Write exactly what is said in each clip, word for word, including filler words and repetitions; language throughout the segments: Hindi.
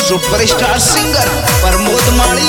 सुपरस्टार सिंगर प्रमोद माली।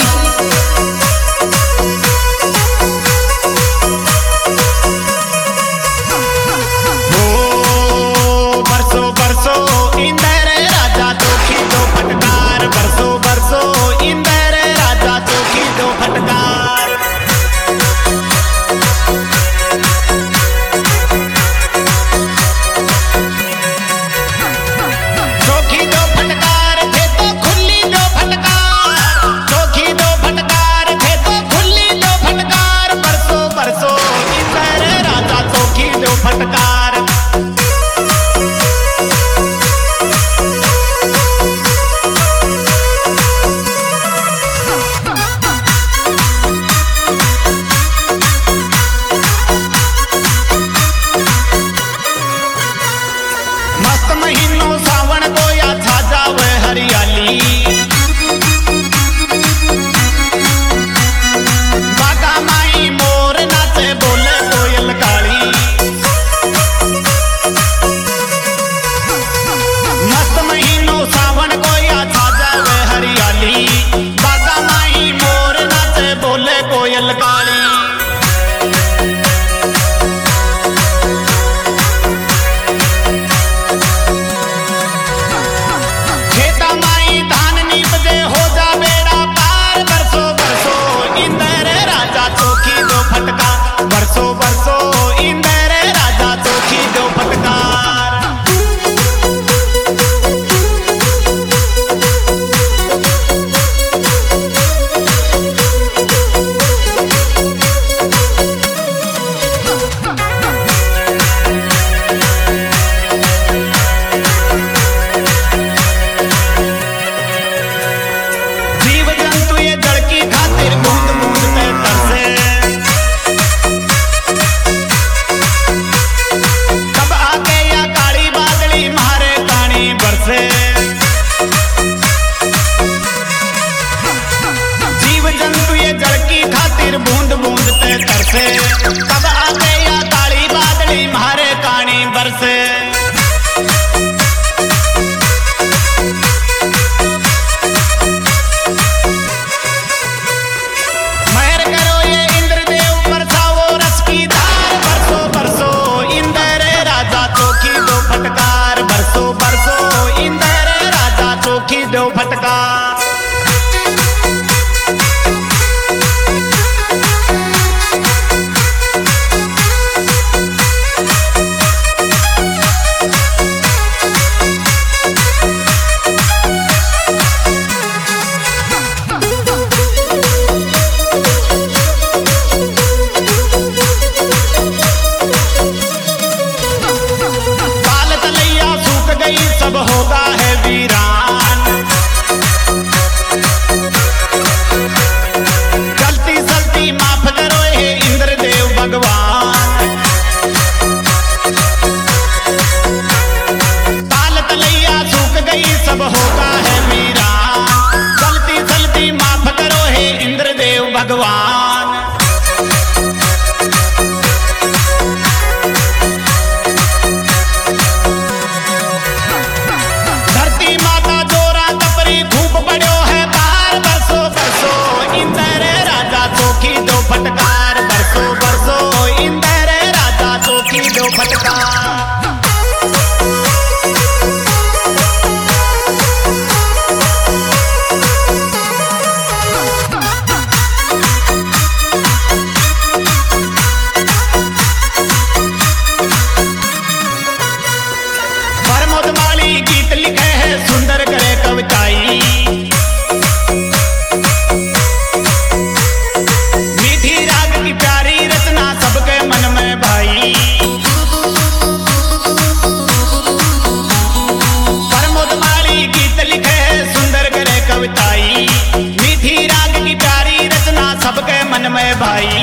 बूंद बूंद पे तरसे कब आके या काली बादली मारे कानी बरसे। महर करो ये इंद्रदेव बरसाओ रस की धार। बरसो बरसो इंद्र राजा चौकी दो फटकार। बरसो बरसो इंद्र राजा चौकी दो फटकार। सब होगा है वीरान। गलती सलती माफ करो हे इंद्रदेव भगवान। ताल तलैया सूख गई सब होगा है वीरान। गलती सलती माफ करो हे इंद्रदेव भगवान। फटकार बरसो बरसो इंद्र राजा चौकी दो फटकार। प्रमोद माली गीत लिखे है सुंदर करे कविताई। मीठी राग की प्यारी रचना सबके मन में भाई।